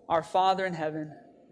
Our Father in heaven,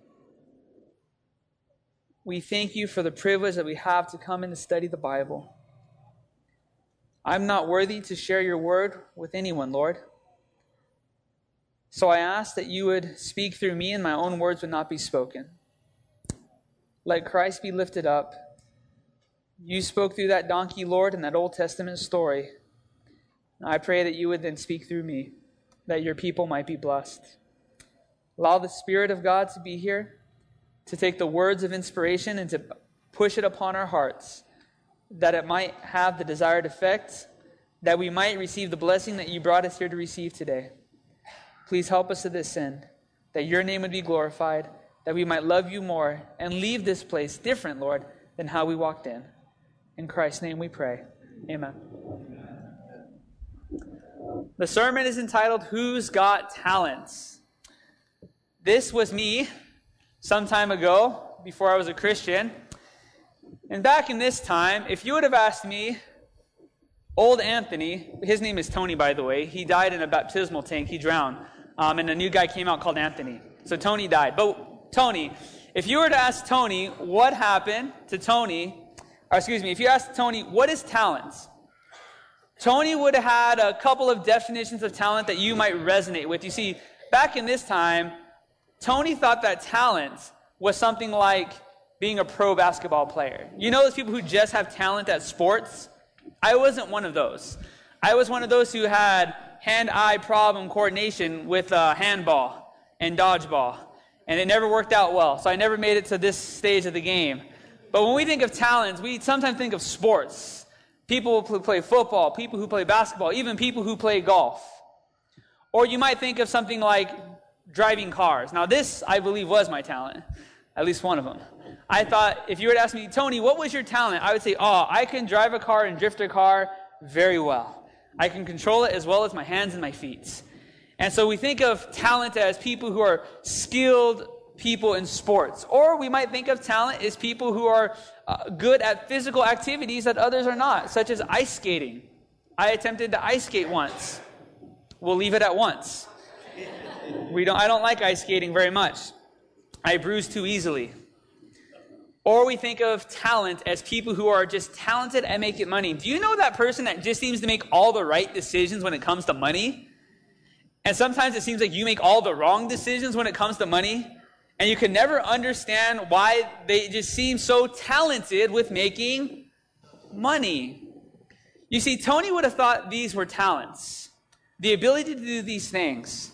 we thank you for the privilege that we have to come and to study the Bible. I'm not worthy to share your word with anyone, Lord. So I ask that you would speak through me and my own words would not be spoken. Let Christ be lifted up. You spoke through that donkey, Lord, in that Old Testament story. I pray that you would then speak through me, that your people might be blessed. Allow the Spirit of God to be here, to take the words of inspiration and to push it upon our hearts, that it might have the desired effect, that we might receive the blessing that you brought us here to receive today. Please help us to this end, that your name would be glorified, that we might love you more and leave this place different, Lord, than how we walked in. In Christ's name we pray. Amen. The sermon is entitled, Who's Got Talents? This was me some time ago, before I was a Christian. And back in this time, if you would have asked me, old Anthony, his name is Tony, by the way. He died in a baptismal tank. He drowned. And a new guy came out called Anthony. So Tony died. But Tony, if you were to ask Tony what happened to Tony, if you asked Tony, what is talents? Tony would have had a couple of definitions of talent that you might resonate with. You see, back in this time, Tony thought that talent was something like being a pro basketball player. You know those people who just have talent at sports? I wasn't one of those. I was one of those who had hand-eye problem coordination with handball and dodgeball. And it never worked out well, so I never made it to this stage of the game. But when we think of talents, we sometimes think of sports. People who play football, people who play basketball, even people who play golf. Or you might think of something like driving cars. Now this, I believe, was my talent. At least one of them. I thought, if you were to ask me, Tony, what was your talent? I would say, I can drive a car and drift a car very well. I can control it as well as my hands and my feet. And so we think of talent as people who are skilled people in sports. Or we might think of talent as people who are good at physical activities that others are not, such as ice skating. I attempted to ice skate once. We'll leave it at once. I don't like ice skating very much. I bruise too easily. Or we think of talent as people who are just talented at making money. Do you know that person that just seems to make all the right decisions when it comes to money? And sometimes it seems like you make all the wrong decisions when it comes to money. And you can never understand why they just seem so talented with making money. You see, Tony would have thought these were talents. The ability to do these things.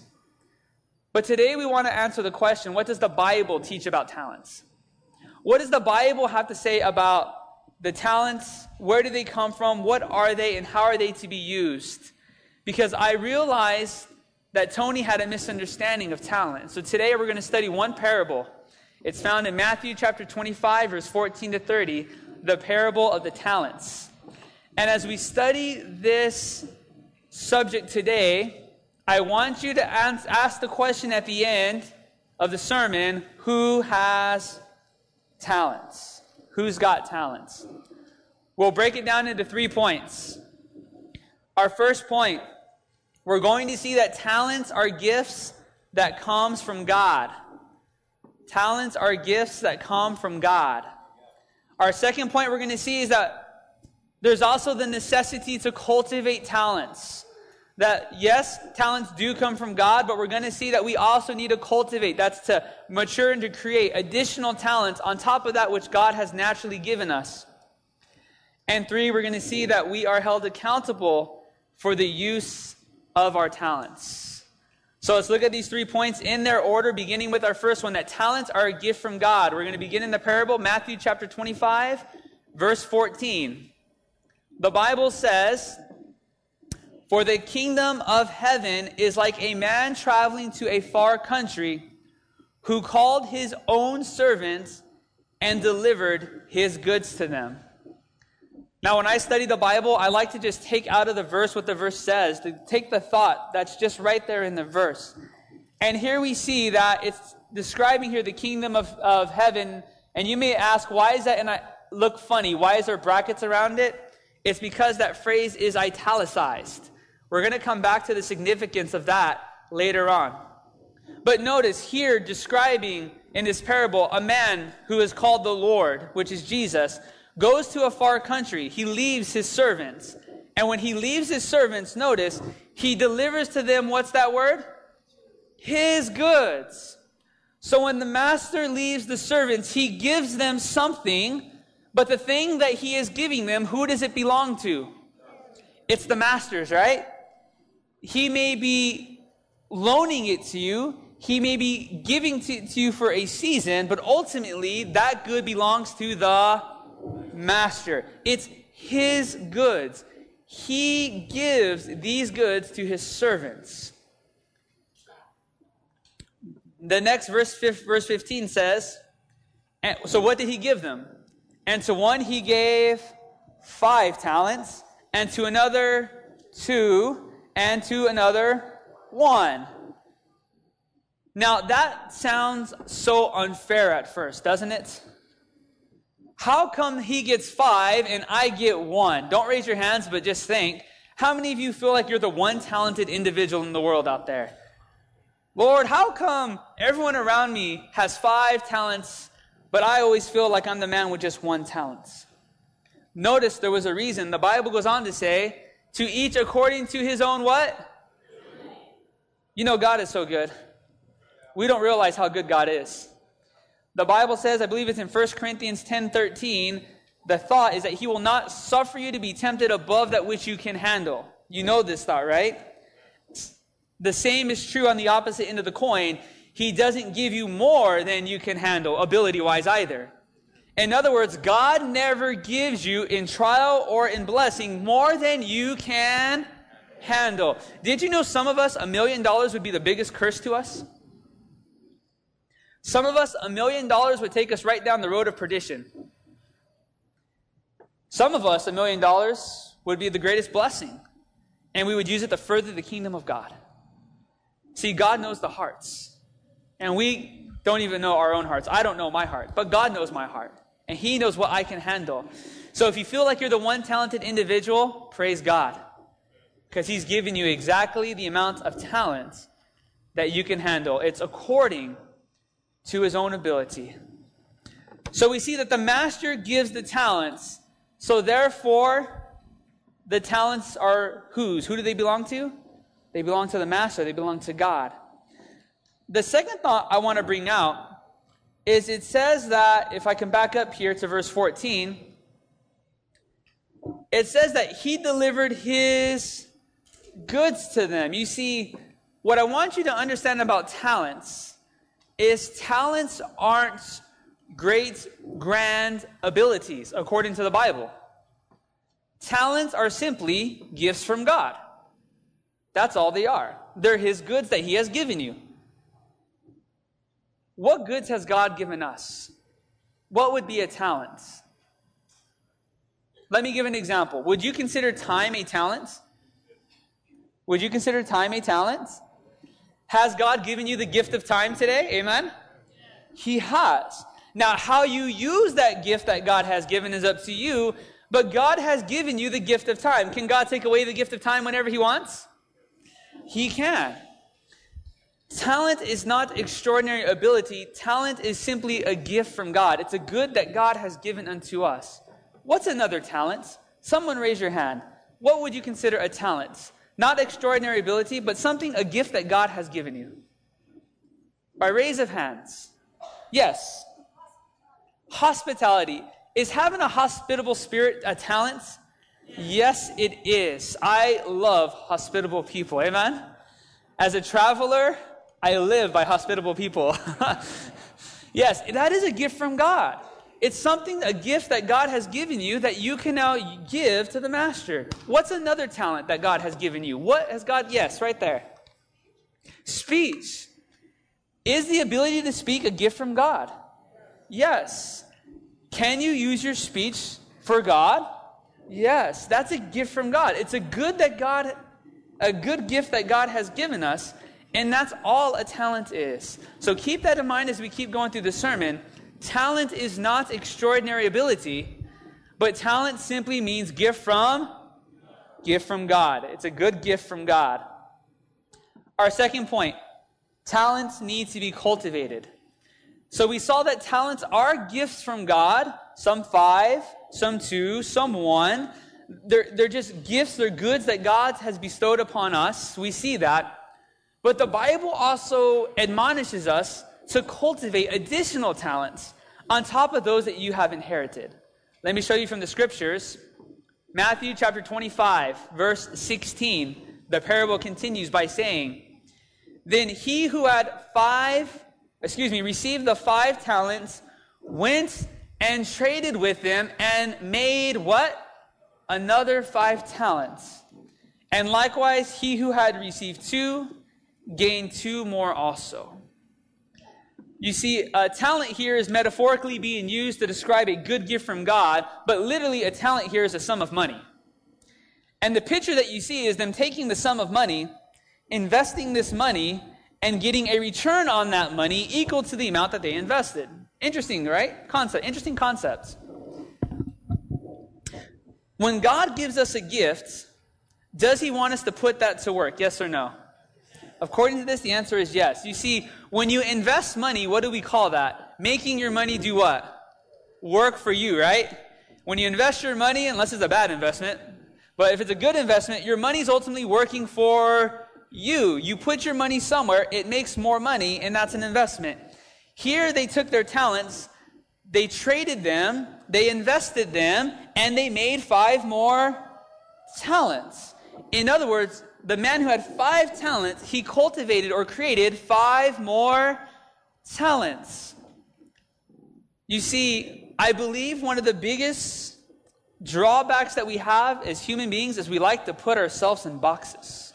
But today we want to answer the question, what does the Bible teach about talents? What does the Bible have to say about the talents? Where do they come from? What are they and how are they to be used? Because I realized that Tony had a misunderstanding of talent. So today we're going to study one parable. It's found in Matthew chapter 25, verse 14 to 30, the parable of the talents. And as we study this subject today, I want you to ask the question at the end of the sermon, who has talents? Who's got talents? We'll break it down into 3 points. Our first point, we're going to see that talents are gifts that comes from God. Talents are gifts that come from God. Our second point we're going to see is that there's also the necessity to cultivate talents. That yes, talents do come from God, but we're going to see that we also need to cultivate. That's to mature and to create additional talents on top of that which God has naturally given us. And 3, we're going to see that we are held accountable for the use of our talents. So let's look at these 3 points in their order, beginning with our first one, that talents are a gift from God. We're going to begin in the parable, Matthew chapter 25, verse 14. The Bible says, "For the kingdom of heaven is like a man traveling to a far country, who called his own servants and delivered his goods to them." Now, when I study the Bible, I like to just take out of the verse what the verse says, to take the thought that's just right there in the verse. And here we see that it's describing here the kingdom of heaven. And you may ask, why is that? And I look funny. Why is there brackets around it? It's because that phrase is italicized. We're going to come back to the significance of that later on. But notice here, describing in this parable, a man who is called the Lord, which is Jesus, goes to a far country. He leaves his servants. And when he leaves his servants, notice, he delivers to them, what's that word? His goods. So when the master leaves the servants, he gives them something, but the thing that he is giving them, who does it belong to? It's the master's, right? He may be loaning it to you. He may be giving to you for a season, but ultimately that good belongs to the master. It's his goods. He gives these goods to his servants. The next verse 15 says, so what did he give them? And to one he gave 5 talents, and to another 2, and to another 1. Now that sounds so unfair at first, doesn't it? How come he gets 5 and I get 1? Don't raise your hands, but just think. How many of you feel like you're the one talented individual in the world out there? Lord, how come everyone around me has 5 talents, but I always feel like I'm the man with just 1 talent? Notice there was a reason. The Bible goes on to say, to each according to his own what? You know, God is so good. We don't realize how good God is. The Bible says, I believe it's in 1 Corinthians 10:13, the thought is that he will not suffer you to be tempted above that which you can handle. You know this thought, right? The same is true on the opposite end of the coin. He doesn't give you more than you can handle, ability-wise either. In other words, God never gives you in trial or in blessing more than you can handle. Did you know some of us, $1 million would be the biggest curse to us? Some of us, $1 million would take us right down the road of perdition. Some of us, $1 million would be the greatest blessing, and we would use it to further the kingdom of God. See, God knows the hearts, and we don't even know our own hearts. I don't know my heart, but God knows my heart, and he knows what I can handle. So if you feel like you're the one talented individual, praise God, because he's given you exactly the amount of talent that you can handle. It's according to his own ability. So we see that the master gives the talents. So therefore, the talents are whose? Who do they belong to? They belong to the master. They belong to God. The second thought I want to bring out is it says that, if I can back up here to verse 14, it says that he delivered his goods to them. You see, what I want you to understand about talents is talents aren't great, grand abilities, according to the Bible. Talents are simply gifts from God. That's all they are. They're his goods that he has given you. What goods has God given us? What would be a talent? Let me give an example. Would you consider time a talent? Would you consider time a talent? Has God given you the gift of time today? Amen? He has. Now, how you use that gift that God has given is up to you, but God has given you the gift of time. Can God take away the gift of time whenever he wants? He can. Talent is not extraordinary ability. Talent is simply a gift from God. It's a good that God has given unto us. What's another talent? Someone raise your hand. What would you consider a talent? Not extraordinary ability, but something, a gift that God has given you. By raise of hands. Yes. Hospitality. Is having a hospitable spirit a talent? Yes, it is. I love hospitable people. Amen? As a traveler, I live by hospitable people. Yes, that is a gift from God. It's something, a gift that God has given you that you can now give to the master. What's another talent that God has given you? What has God? Yes, right there. Speech. Is the ability to speak a gift from God? Yes. Can you use your speech for God? Yes, that's a gift from God. It's a good gift that God has given us, and that's all a talent is. So keep that in mind as we keep going through the sermon. Talent is not extraordinary ability, but talent simply means gift from God. It's a good gift from God. Our second point, Talents need to be cultivated. So we saw that talents are gifts from God, some 5, some 2, some 1. They're just gifts, they're goods that God has bestowed upon us. We see that. But the Bible also admonishes us to cultivate additional talents on top of those that you have inherited. Let me show you from the scriptures. Matthew chapter 25, verse 16. The parable continues by saying, "Then he who had received the 5 talents, went and traded with them and made" what? "Another 5 talents. And likewise he who had received 2 gained 2 more also." You see, a talent here is metaphorically being used to describe a good gift from God, but literally a talent here is a sum of money. And the picture that you see is them taking the sum of money, investing this money, and getting a return on that money equal to the amount that they invested. Interesting, right? Interesting concepts. When God gives us a gift, does he want us to put that to work? Yes or no? According to this, the answer is yes. You see, when you invest money, what do we call that? Making your money do what? Work for you, right? When you invest your money, unless it's a bad investment, but if it's a good investment, your money's ultimately working for you. You put your money somewhere, it makes more money, and that's an investment. Here, they took their talents, they traded them, they invested them, and they made 5 more talents. In other words, the man who had 5 talents, he cultivated or created 5 more talents. You see, I believe one of the biggest drawbacks that we have as human beings is we like to put ourselves in boxes.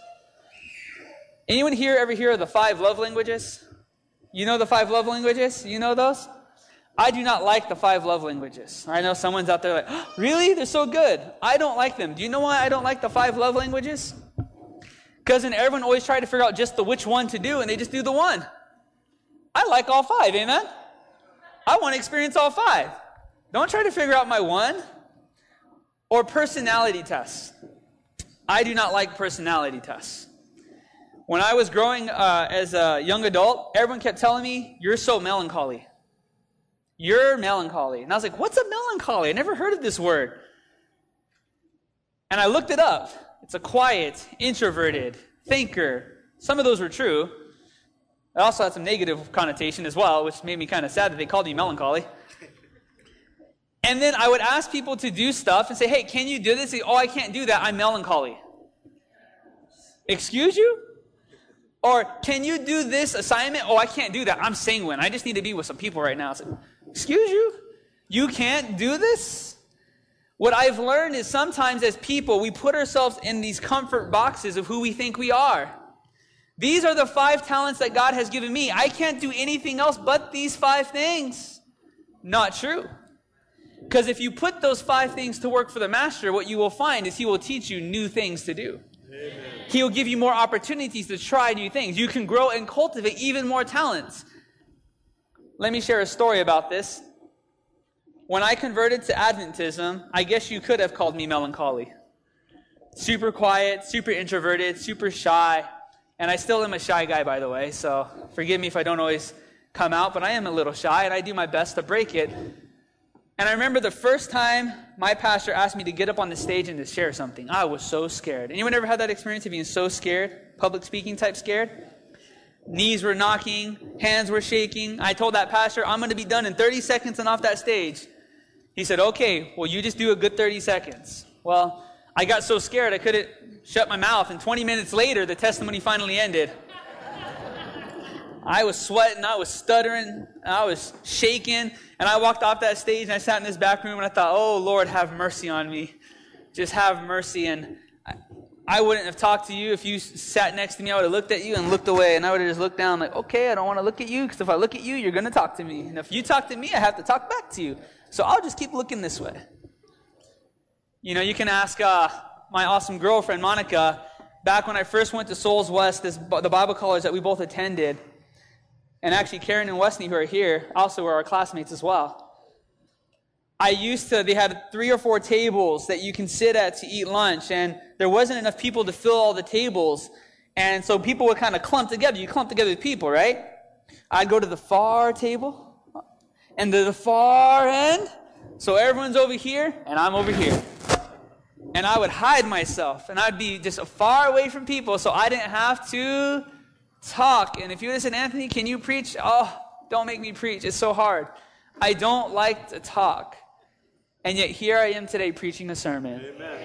Anyone here ever hear of the 5 love languages? You know the 5 love languages? You know those? I do not like the 5 love languages. I know someone's out there like, oh, really? They're so good. I don't like them. Do you know why I don't like the 5 love languages? Because then everyone always tries to figure out just which one to do, and they just do the one. I like all 5, amen? I want to experience all 5. Don't try to figure out my one. Or personality tests. I do not like personality tests. When I was growing as a young adult, everyone kept telling me, "You're so melancholy. You're melancholy." And I was like, what's a melancholy? I never heard of this word. And I looked it up. It's a quiet, introverted thinker. Some of those were true. It also had some negative connotation as well, which made me kind of sad that they called me melancholy. And then I would ask people to do stuff and say, "Hey, can you do this?" Say, "Oh, I can't do that. I'm melancholy." Excuse you? Or, "Can you do this assignment?" "Oh, I can't do that. I'm sanguine. I just need to be with some people right now." I said, "Excuse you? You can't do this?" What I've learned is sometimes as people, we put ourselves in these comfort boxes of who we think we are. These are the 5 talents that God has given me. I can't do anything else but these 5 things. Not true. Because if you put those 5 things to work for the master, what you will find is he will teach you new things to do. Amen. He will give you more opportunities to try new things. You can grow and cultivate even more talents. Let me share a story about this. When I converted to Adventism, I guess you could have called me melancholy. Super quiet, super introverted, super shy. And I still am a shy guy, by the way, so forgive me if I don't always come out, but I am a little shy, and I do my best to break it. And I remember the first time my pastor asked me to get up on the stage and to share something. I was so scared. Anyone ever had that experience of being so scared? Public speaking type scared? Knees were knocking, hands were shaking. I told that pastor, "I'm going to be done in 30 seconds and off that stage." He said, "Okay, well, you just do a good 30 seconds. Well, I got so scared I couldn't shut my mouth, and 20 minutes later, the testimony finally ended. I was sweating, I was stuttering, I was shaking, and I walked off that stage, and I sat in this back room, and I thought, "Oh, Lord, have mercy on me. Just have mercy." And I wouldn't have talked to you if you sat next to me. I would have looked at you and looked away, and I would have just looked down like, "Okay, I don't want to look at you, because if I look at you, you're going to talk to me. And if you talk to me, I have to talk back to you. So I'll just keep looking this way." You know, you can ask my awesome girlfriend, Monica, back when I first went to Souls West, the Bible college that we both attended, and actually Karen and Wesley, who are here, also were our classmates as well. They had 3 or 4 tables that you can sit at to eat lunch, and there wasn't enough people to fill all the tables. And so people would kind of clump together. You clump together with people, right? I'd go to the far table and to the far end. So everyone's over here and I'm over here. And I would hide myself and I'd be just far away from people so I didn't have to talk. And if you listen, Anthony, can you preach? Oh, don't make me preach. It's so hard. I don't like to talk. And yet here I am today preaching a sermon. Amen.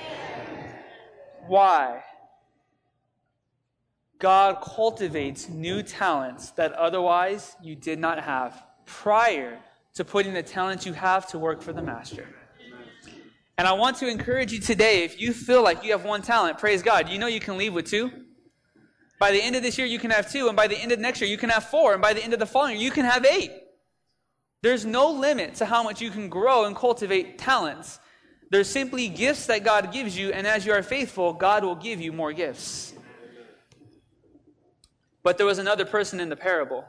Why? God cultivates new talents that otherwise you did not have prior to putting the talents you have to work for the Master. And I want to encourage you today, if you feel like you have one talent, praise God, you know you can leave with 2. By the end of this year, you can have 2. And by the end of next year, you can have 4. And by the end of the following year, you can have 8. There's no limit to how much you can grow and cultivate talents. There's simply gifts that God gives you, and as you are faithful, God will give you more gifts. But there was another person in the parable.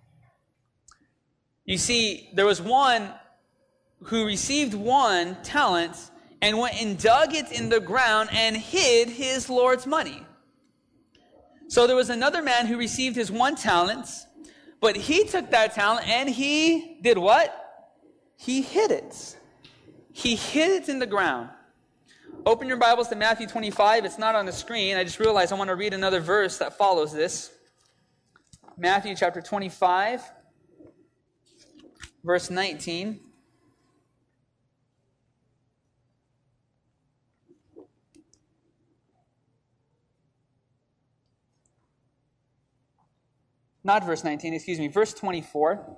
You see, there was one who received 1 talent and went and dug it in the ground and hid his Lord's money. So there was another man who received his 1 talent, but he took that talent and he did what? He hid it. He hid it in the ground. Open your Bibles to Matthew 25. It's not on the screen. I just realized I want to read another verse that follows this. Matthew chapter 25, verse 19. Not verse 19, excuse me, verse 24.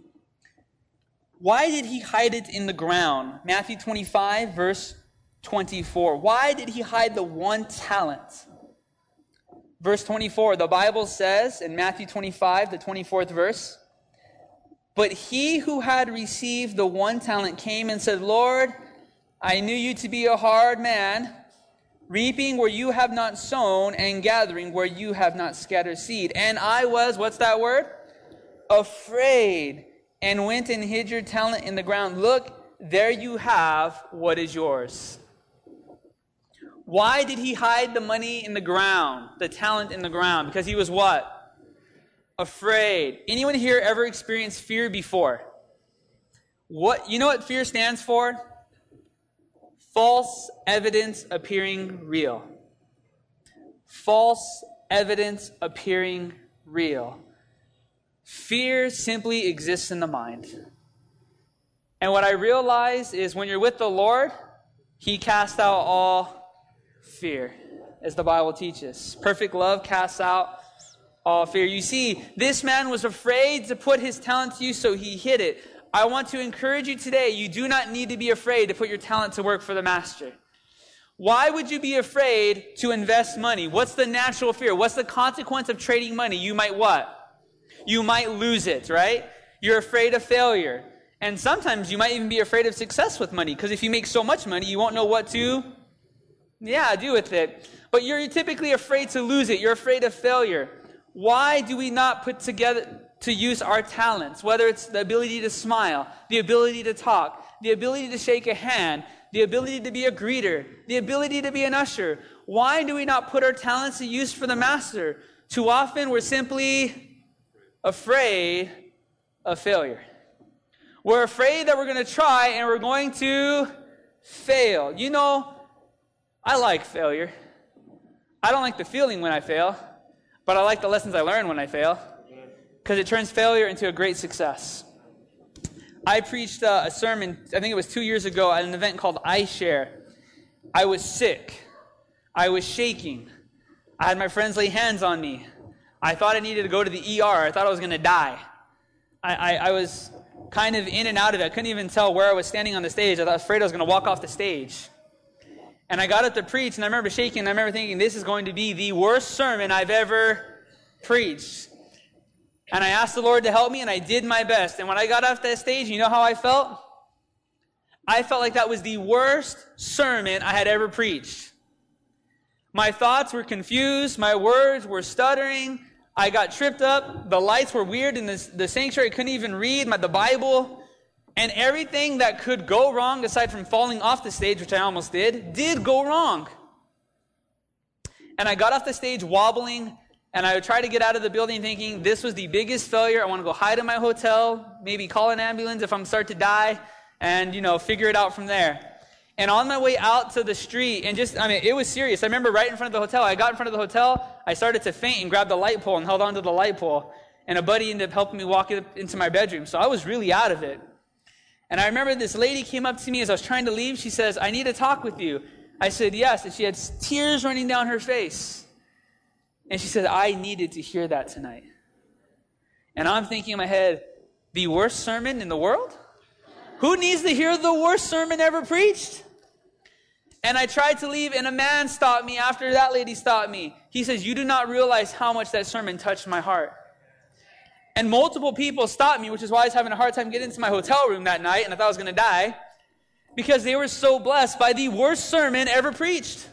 Why did he hide it in the ground? Matthew 25, verse 24. Why did he hide the 1 talent? Verse 24, the Bible says in Matthew 25, the 24th verse, but he who had received the 1 talent came and said, Lord, I knew you to be a hard man, reaping where you have not sown and gathering where you have not scattered seed. And I was, what's that word? Afraid, and went and hid your talent in the ground. Look, there you have what is yours. Why did he hide the money in the ground, the talent in the ground? Because he was what? Afraid. Anyone here ever experienced fear before? You know what fear stands for? False evidence appearing real. False evidence appearing real. Fear simply exists in the mind. And what I realize is when you're with the Lord, He casts out all fear, as the Bible teaches. Perfect love casts out all fear. You see, this man was afraid to put his talent to use, so he hid it. I want to encourage you today, you do not need to be afraid to put your talent to work for the Master. Why would you be afraid to invest money? What's the natural fear? What's the consequence of trading money? You might what? You might lose it, right? You're afraid of failure. And sometimes you might even be afraid of success with money, because if you make so much money, you won't know what to do with it. But you're typically afraid to lose it. You're afraid of failure. Why do we not put together to use our talents, whether it's the ability to smile, the ability to talk, the ability to shake a hand, the ability to be a greeter, the ability to be an usher? Why do we not put our talents to use for the Master? Too often we're simply afraid of failure. We're afraid that we're going to try and we're going to fail. You know, I like failure. I don't like the feeling when I fail, but I like the lessons I learn when I fail, because it turns failure into a great success. I preached a sermon, I think it was 2 years ago, at an event called iShare. I was sick. I was shaking. I had my friends lay hands on me. I thought I needed to go to the ER. I thought I was going to die. I was kind of in and out of it. I couldn't even tell where I was standing on the stage. I was afraid I was going to walk off the stage. And I got up to preach, and I remember shaking, and I remember thinking, this is going to be the worst sermon I've ever preached. And I asked the Lord to help me, and I did my best. And when I got off that stage, you know how I felt? I felt like that was the worst sermon I had ever preached. My thoughts were confused. My words were stuttering. I got tripped up. The lights were weird in the sanctuary. I couldn't even read the Bible. And everything that could go wrong, aside from falling off the stage, which I almost did go wrong. And I got off the stage wobbling, And I would try to get out of the building thinking, this was the biggest failure. I want to go hide in my hotel, maybe call an ambulance if I'm start to die, and, figure it out from there. And on my way out to the street, and it was serious. I remember right in front of the hotel, I got in front of the hotel, I started to faint and grabbed the light pole and held onto the light pole. And a buddy ended up helping me walk into my bedroom. So I was really out of it. And I remember this lady came up to me as I was trying to leave. She says, I need to talk with you. I said, yes. And she had tears running down her face. And she said, I needed to hear that tonight. And I'm thinking in my head, the worst sermon in the world? Who needs to hear the worst sermon ever preached? And I tried to leave, and a man stopped me after that lady stopped me. He says, you do not realize how much that sermon touched my heart. And multiple people stopped me, which is why I was having a hard time getting into my hotel room that night, and I thought I was going to die, because they were so blessed by the worst sermon ever preached.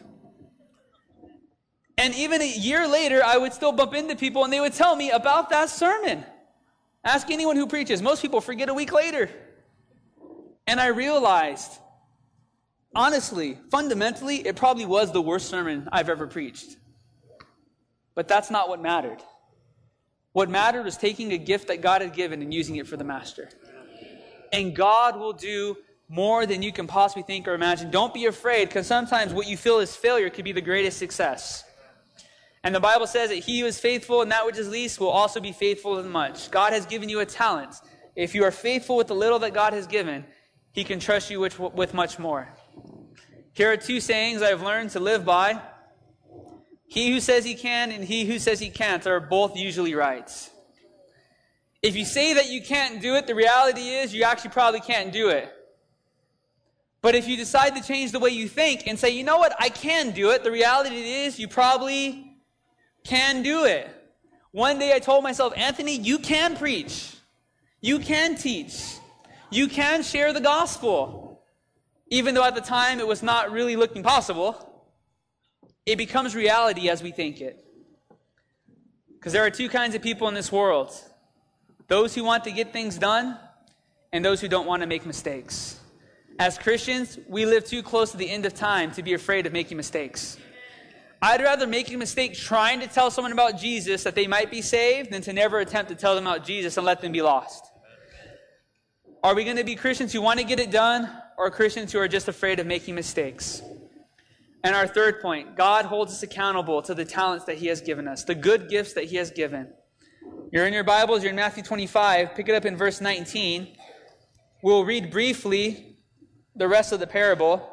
And even a year later, I would still bump into people, and they would tell me about that sermon. Ask anyone who preaches. Most people forget a week later. And I realized, honestly, fundamentally, it probably was the worst sermon I've ever preached. But that's not what mattered. What mattered was taking a gift that God had given and using it for the master. And God will do more than you can possibly think or imagine. Don't be afraid, because sometimes what you feel is failure could be the greatest success. And the Bible says that he who is faithful in that which is least will also be faithful in much. God has given you a talent. If you are faithful with the little that God has given, he can trust you with much more. Here are two sayings I've learned to live by. He who says he can and he who says he can't are both usually right. If you say that you can't do it, the reality is you actually probably can't do it. But if you decide to change the way you think and say, you know what, I can do it, the reality is you probably can do it. One day I told myself, Anthony, you can preach. You can teach. You can share the gospel. Even though at the time it was not really looking possible, it becomes reality as we think it. Because there are two kinds of people in this world. Those who want to get things done and those who don't want to make mistakes. As Christians, we live too close to the end of time to be afraid of making mistakes. I'd rather make a mistake trying to tell someone about Jesus that they might be saved than to never attempt to tell them about Jesus and let them be lost. Are we going to be Christians who want to get it done, or Christians who are just afraid of making mistakes? And our third point, God holds us accountable to the talents that he has given us, the good gifts that he has given. You're in your Bibles, you're in Matthew 25, pick it up in verse 19. We'll read briefly the rest of the parable.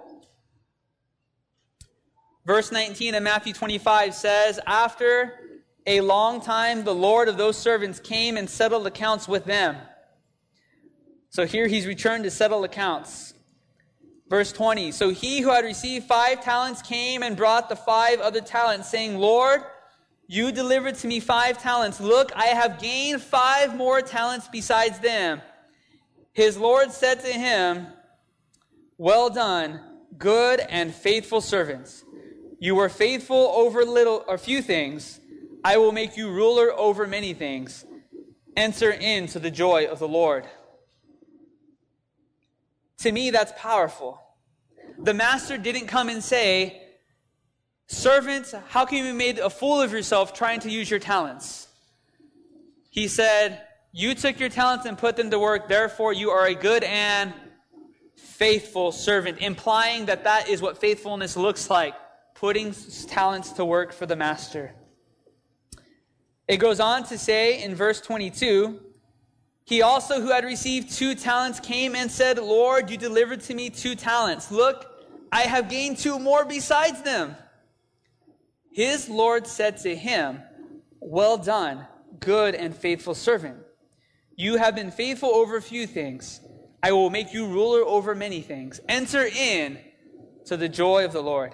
Verse 19 of Matthew 25 says, after a long time, the Lord of those servants came and settled accounts with them. So here he's returned to settle accounts. Verse 20, so he who had received 5 talents came and brought the 5 other talents, saying, Lord, you delivered to me 5 talents. Look, I have gained 5 more talents besides them. His Lord said to him, well done, good and faithful servants. You were faithful over few things. I will make you ruler over many things. Enter into the joy of the Lord. To me, that's powerful. The master didn't come and say, servant, how can you be made a fool of yourself trying to use your talents? He said, you took your talents and put them to work, therefore you are a good and faithful servant, implying that that is what faithfulness looks like, putting talents to work for the master. It goes on to say in verse 22, he also who had received 2 talents came and said, Lord, you delivered to me 2 talents. Look, I have gained 2 more besides them. His Lord said to him, well done, good and faithful servant. You have been faithful over a few things. I will make you ruler over many things. Enter in to the joy of the Lord.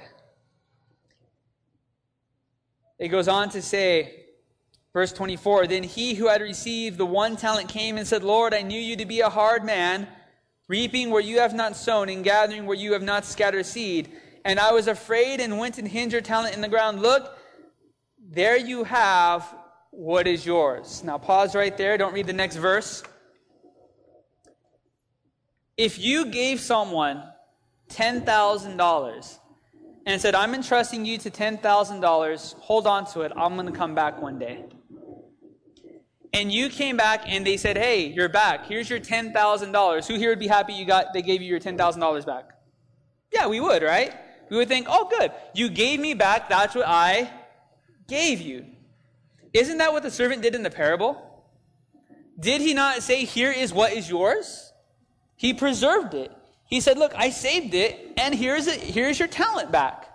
It goes on to say, verse 24, then he who had received the 1 talent came and said, Lord, I knew you to be a hard man, reaping where you have not sown and gathering where you have not scattered seed. And I was afraid and went and hid your talent in the ground. Look, there you have what is yours. Now pause right there. Don't read the next verse. If you gave someone $10,000 and said, I'm entrusting you to $10,000. Hold on to it. I'm going to come back one day. And you came back and they said, hey, you're back. Here's your $10,000. Who here would be happy they gave you your $10,000 back? Yeah, we would, right? We would think, oh, good. You gave me back. That's what I gave you. Isn't that what the servant did in the parable? Did he not say, here is what is yours? He preserved it. He said, look, I saved it, and here's your talent back.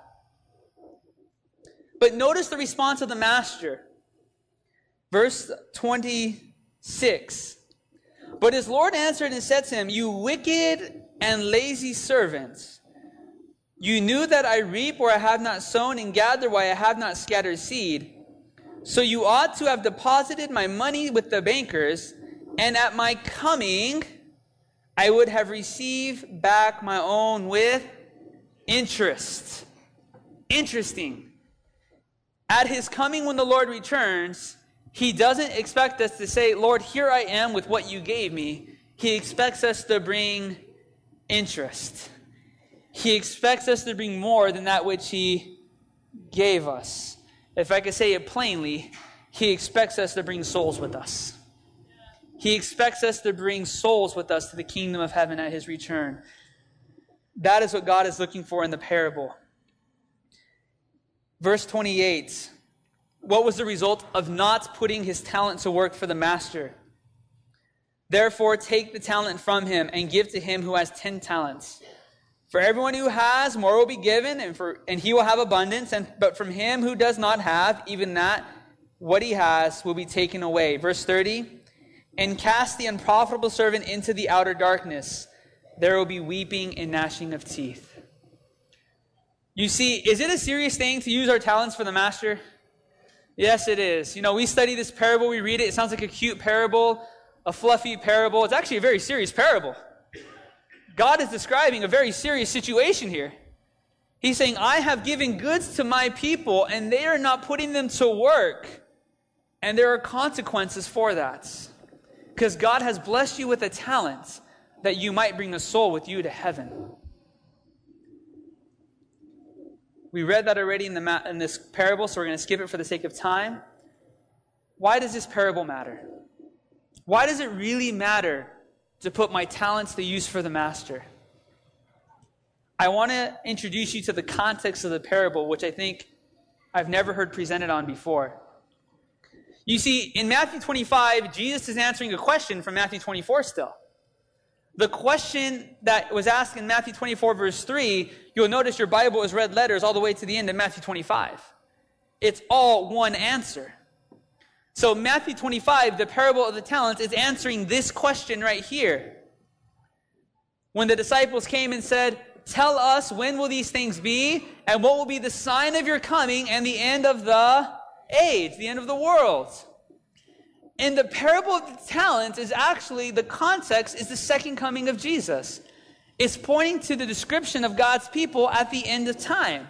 But notice the response of the master. Verse 26. But his Lord answered and said to him, you wicked and lazy servants, you knew that I reap where I have not sown and gather where I have not scattered seed. So you ought to have deposited my money with the bankers, and at my coming I would have received back my own with interest. Interesting. At his coming, when the Lord returns, he doesn't expect us to say, Lord, here I am with what you gave me. He expects us to bring interest. He expects us to bring more than that which he gave us. If I could say it plainly, he expects us to bring souls with us. He expects us to bring souls with us to the kingdom of heaven at his return. That is what God is looking for in the parable. Verse 28. What was the result of not putting his talent to work for the master? Therefore, take the talent from him and give to him who has 10 talents. For everyone who has, more will be given, and he will have abundance. But from him who does not have, even that, what he has will be taken away. Verse 30. And cast the unprofitable servant into the outer darkness. There will be weeping and gnashing of teeth. You see, is it a serious thing to use our talents for the master? Yes, it is. You know, we study this parable, we read it. It sounds like a cute parable, a fluffy parable. It's actually a very serious parable. God is describing a very serious situation here. He's saying, I have given goods to my people, and they are not putting them to work. And there are consequences for that. Because God has blessed you with a talent that you might bring a soul with you to heaven. We read that already in this parable, so we're going to skip it for the sake of time. Why does this parable matter? Why does it really matter to put my talents to use for the master? I want to introduce you to the context of the parable, which I think I've never heard presented on before. You see, in Matthew 25, Jesus is answering a question from Matthew 24 still. The question that was asked in Matthew 24, verse 3, you'll notice your Bible is red letters all the way to the end of Matthew 25. It's all one answer. So Matthew 25, the parable of the talents, is answering this question right here. When the disciples came and said, tell us, when will these things be? And what will be the sign of your coming and the end of the age, the end of the world? And the parable of the talents is actually, the context is the second coming of Jesus. It's pointing to the description of God's people at the end of time.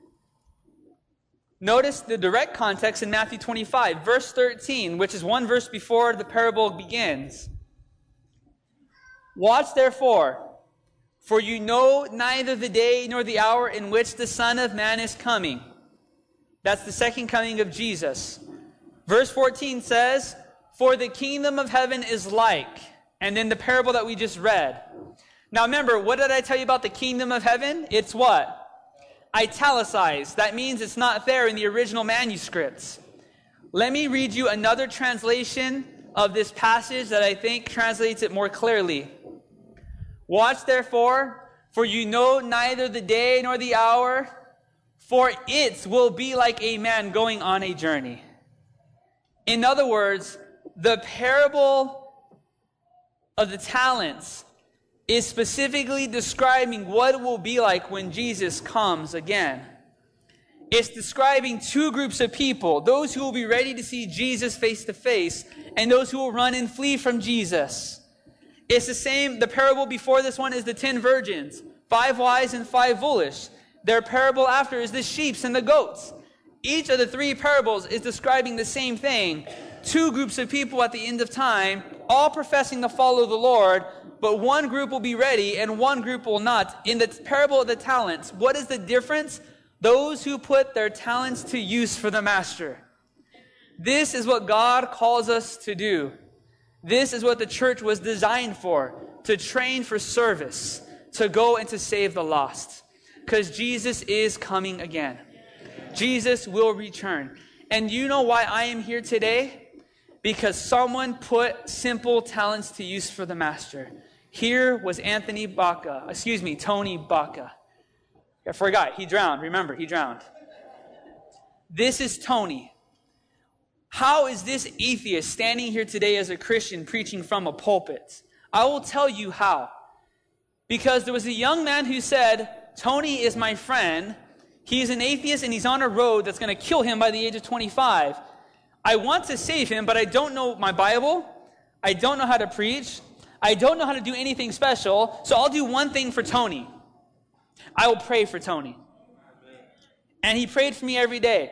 Notice the direct context in Matthew 25, verse 13, which is one verse before the parable begins. Watch therefore, for you know neither the day nor the hour in which the Son of Man is coming. That's the second coming of Jesus. Verse 14 says, for the kingdom of heaven is like, and then the parable that we just read. Now remember, what did I tell you about the kingdom of heaven? It's what? Italicized. That means it's not there in the original manuscripts. Let me read you another translation of this passage that I think translates it more clearly. Watch therefore, for you know neither the day nor the hour, for it will be like a man going on a journey. In other words, the parable of the talents is specifically describing what it will be like when Jesus comes again. It's describing two groups of people, those who will be ready to see Jesus face to face, and those who will run and flee from Jesus. It's the same, the parable before this one is the 10 virgins, 5 wise and 5 foolish. Their parable after is the sheep and the goats. Each of the 3 parables is describing the same thing. 2 groups of people at the end of time, all professing to follow the Lord, but one group will be ready and one group will not. In the parable of the talents, what is the difference? Those who put their talents to use for the master. This is what God calls us to do. This is what the church was designed for, to train for service, to go and to save the lost. Because Jesus is coming again. Jesus will return. And you know why I am here today? Because someone put simple talents to use for the master. Here was Tony Baca. I forgot, he drowned. Remember, he drowned. This is Tony. How is this atheist standing here today as a Christian preaching from a pulpit? I will tell you how. Because there was a young man who said, Tony is my friend. He's an atheist and he's on a road that's going to kill him by the age of 25. I want to save him, but I don't know my Bible. I don't know how to preach. I don't know how to do anything special. So I'll do one thing for Tony. I will pray for Tony. And he prayed for me every day.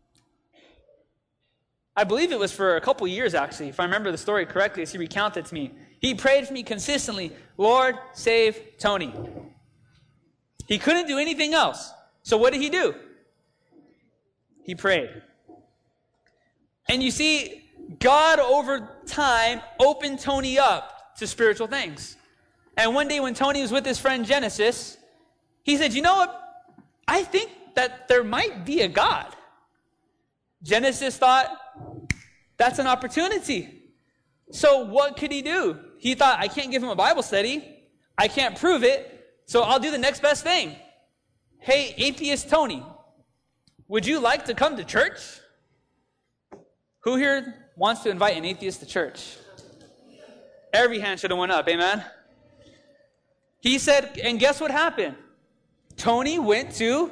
I believe it was for a couple years, actually, if I remember the story correctly, as he recounted to me. He prayed for me consistently, Lord, save Tony. He couldn't do anything else. So what did he do? He prayed. And you see, God over time opened Tony up to spiritual things. And one day when Tony was with his friend Genesis, he said, you know what? I think that there might be a God. Genesis thought, that's an opportunity. So what could he do? He thought, I can't give him a Bible study. I can't prove it. So I'll do the next best thing. Hey, atheist Tony, would you like to come to church? Who here wants to invite an atheist to church? Every hand should have went up, amen? He said, and guess what happened? Tony went to,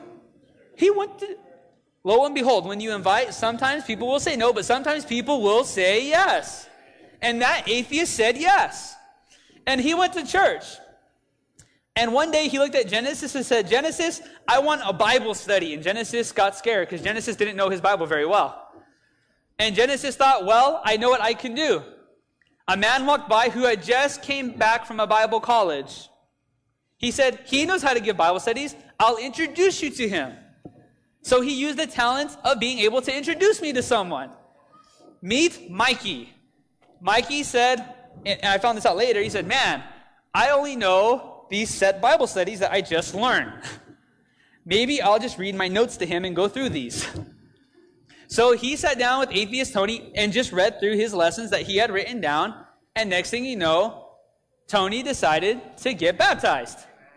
lo and behold, when you invite, sometimes people will say no, but sometimes people will say yes. And that atheist said yes. And he went to church. And one day he looked at Genesis and said, Genesis, I want a Bible study. And Genesis got scared because Genesis didn't know his Bible very well. And Genesis thought, well, I know what I can do. A man walked by who had just came back from a Bible college. He said, he knows how to give Bible studies. I'll introduce you to him. So he used the talent of being able to introduce me to someone. Meet Mikey. Mikey said, and I found this out later, he said, man, I only know these set Bible studies that I just learned. Maybe I'll just read my notes to him and go through these. So he sat down with atheist Tony and just read through his lessons that he had written down. And next thing you know, Tony decided to get baptized.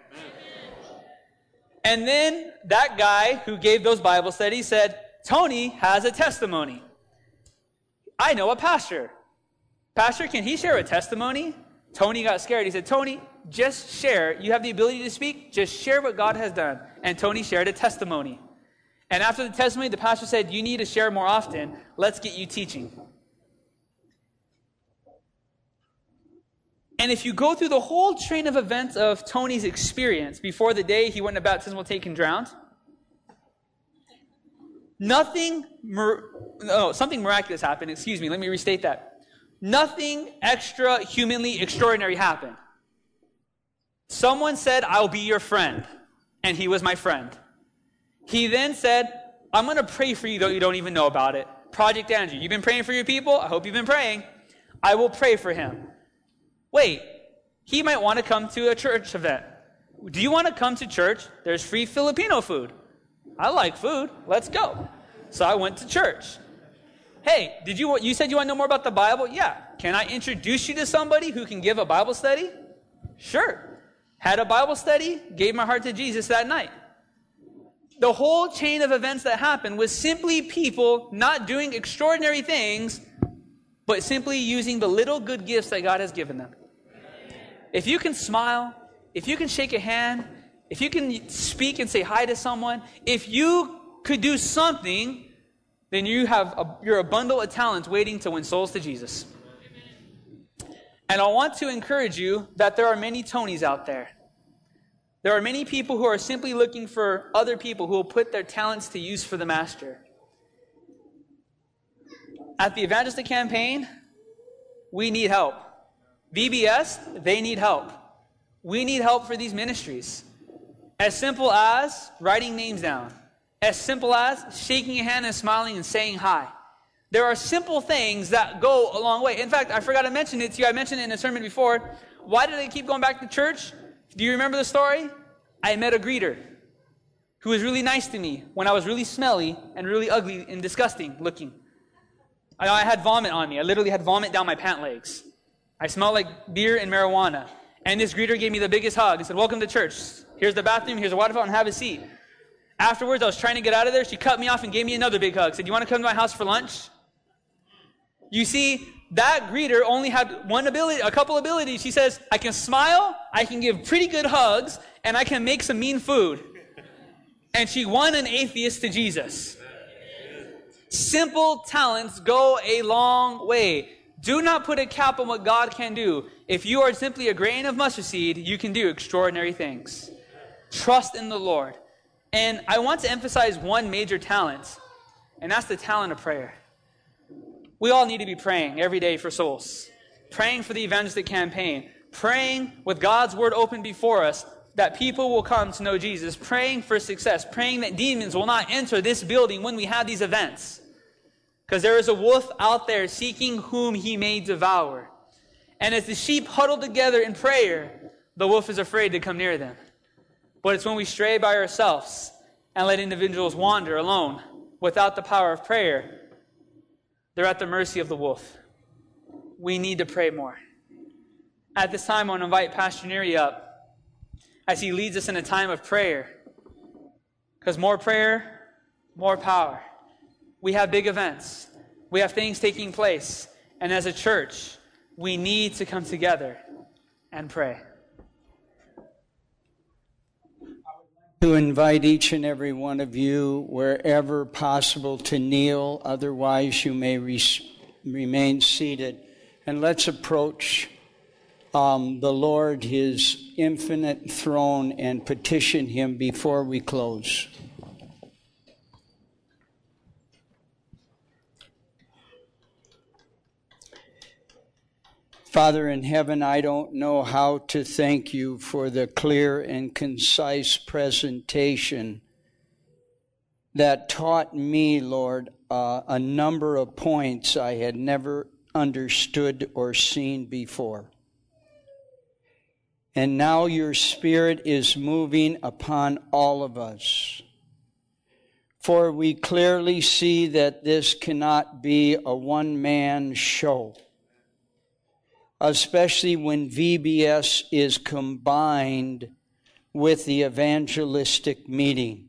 And then that guy who gave those Bible studies said, Tony has a testimony. I know a pastor. Pastor, can he share a testimony? Tony got scared. He said, Tony, just share. You have the ability to speak. Just share what God has done. And Tony shared a testimony. And after the testimony, the pastor said, you need to share more often. Let's get you teaching. And if you go through the whole train of events of Tony's experience before the day he went to baptismal tank and drowned, something miraculous happened. Excuse me, let me restate that. Nothing extra humanly extraordinary happened. Someone said, I'll be your friend. And he was my friend. He then said, I'm going to pray for you, though you don't even know about it. Project Andrew, you've been praying for your people? I hope you've been praying. I will pray for him. Wait, he might want to come to a church event. Do you want to come to church? There's free Filipino food. I like food. Let's go. So I went to church. Hey, you said you want to know more about the Bible? Yeah. Can I introduce you to somebody who can give a Bible study? Sure. Had a Bible study, gave my heart to Jesus that night. The whole chain of events that happened was simply people not doing extraordinary things, but simply using the little good gifts that God has given them. If you can smile, if you can shake a hand, if you can speak and say hi to someone, if you could do something, then you're a bundle of talents waiting to win souls to Jesus. And I want to encourage you that there are many Tonys out there. There are many people who are simply looking for other people who will put their talents to use for the Master. At the Evangelistic Campaign, we need help. VBS, they need help. We need help for these ministries. As simple as writing names down. as simple as shaking a hand and smiling and saying hi. There are simple things that go a long way. In fact, I forgot to mention it to you. I mentioned it in a sermon before. Why did I keep going back to church? Do you remember the story? I met a greeter who was really nice to me when I was really smelly and really ugly and disgusting looking. I had vomit on me. I literally had vomit down my pant legs. I smelled like beer and marijuana. And this greeter gave me the biggest hug. He said, welcome to church. Here's the bathroom. Here's a water fountain. Have a seat. Afterwards, I was trying to get out of there. She cut me off and gave me another big hug. Said, you want to come to my house for lunch? You see, that greeter only had a couple abilities. She says, I can smile, I can give pretty good hugs, and I can make some mean food. And she won an atheist to Jesus. Simple talents go a long way. Do not put a cap on what God can do. If you are simply a grain of mustard seed, you can do extraordinary things. Trust in the Lord. And I want to emphasize one major talent, and that's the talent of prayer. We all need to be praying every day for souls. Praying for the evangelistic campaign. Praying with God's word open before us that people will come to know Jesus. Praying for success. Praying that demons will not enter this building when we have these events. Because there is a wolf out there seeking whom he may devour. And as the sheep huddle together in prayer, the wolf is afraid to come near them. But it's when we stray by ourselves and let individuals wander alone without the power of prayer, they're at the mercy of the wolf. We need to pray more. At this time, I want to invite Pastor Neri up as he leads us in a time of prayer. Because more prayer, more power. We have big events. We have things taking place. And as a church, we need to come together and pray. To invite each and every one of you, wherever possible, to kneel. Otherwise, you may remain seated. And let's approach the Lord, His infinite throne, and petition Him before we close. Father in heaven, I don't know how to thank you for the clear and concise presentation that taught me, Lord, a number of points I had never understood or seen before. And now your Spirit is moving upon all of us. For we clearly see that this cannot be a one-man show, especially when VBS is combined with the evangelistic meeting.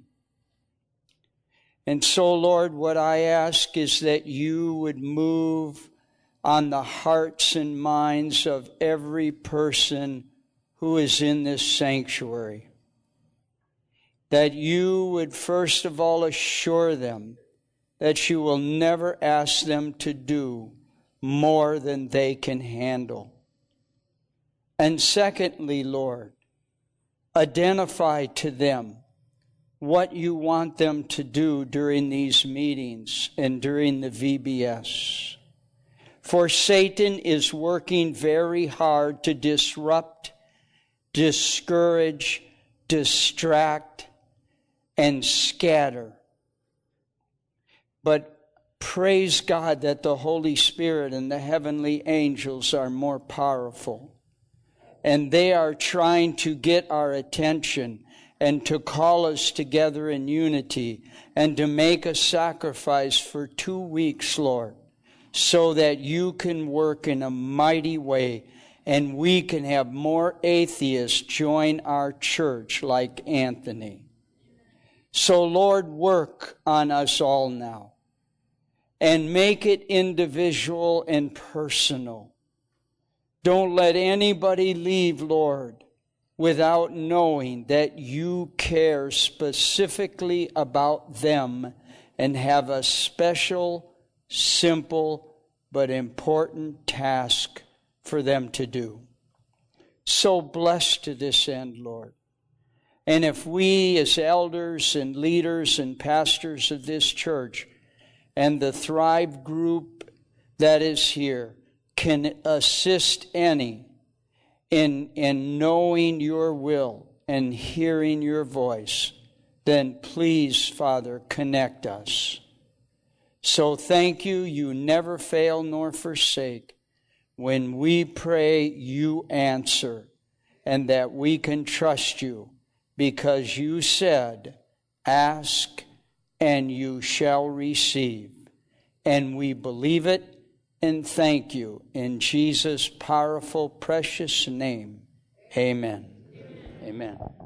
And so, Lord, what I ask is that you would move on the hearts and minds of every person who is in this sanctuary. That you would first of all assure them that you will never ask them to do more than they can handle. And secondly, Lord, identify to them what you want them to do during these meetings and during the VBS. For Satan is working very hard to disrupt, discourage, distract, and scatter. But praise God that the Holy Spirit and the heavenly angels are more powerful. And they are trying to get our attention and to call us together in unity and to make a sacrifice for 2 weeks, Lord, so that you can work in a mighty way and we can have more atheists join our church like Anthony. So, Lord, work on us all now and make it individual and personal. Don't let anybody leave, Lord, without knowing that you care specifically about them and have a special, simple, but important task for them to do. So bless to this end, Lord. And if we as elders and leaders and pastors of this church and the Thrive group that is here can assist any in knowing your will and hearing your voice, then please, Father, connect us. So thank you, you never fail nor forsake. When we pray, you answer, and that we can trust you, because you said, ask and you shall receive. And we believe it and thank you. In Jesus' powerful, precious name, amen. Amen.